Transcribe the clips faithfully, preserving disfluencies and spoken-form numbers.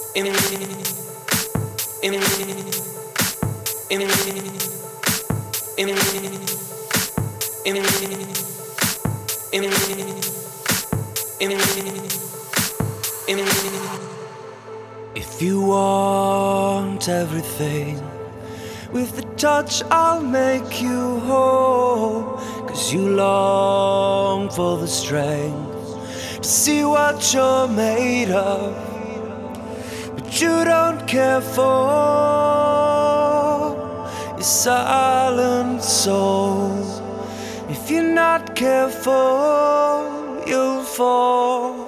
in in in in in If you want everything, with the touch I'll make you whole. Cause you long for the strength to see what you're made of, but you don't care for your silent soul. If you're not careful, you'll fall.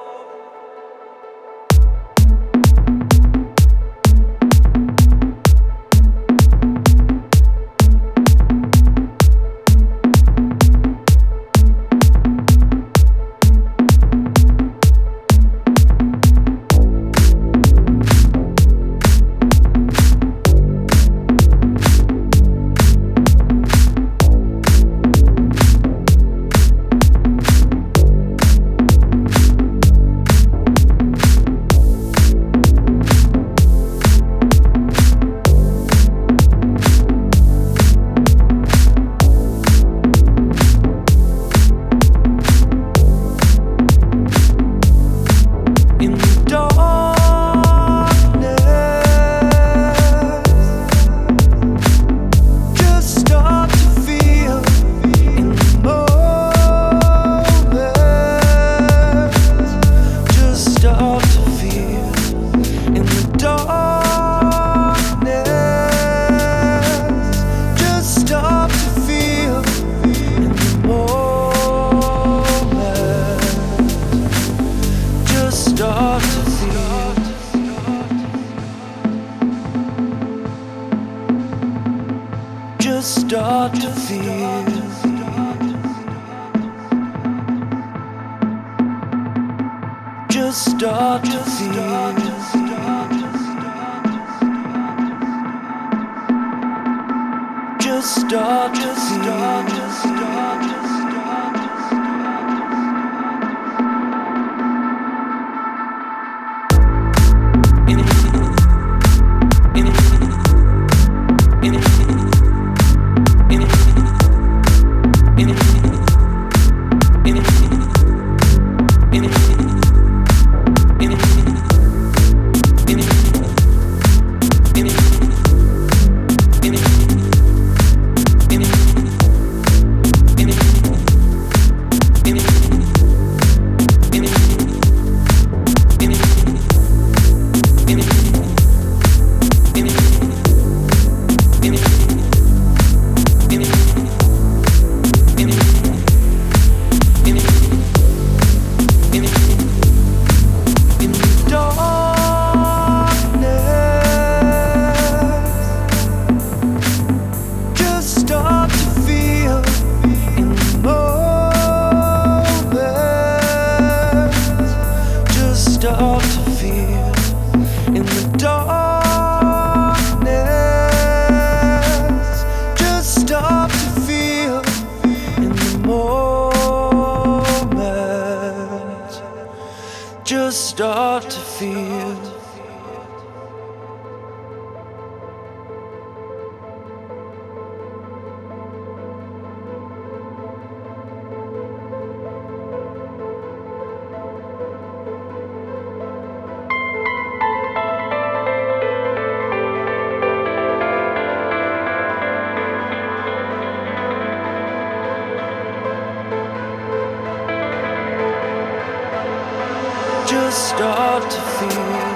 Start to feel, just start to feel, just start to feel. Just start to feel. Just start to feel.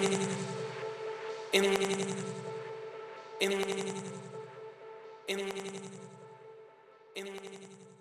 in, in, in.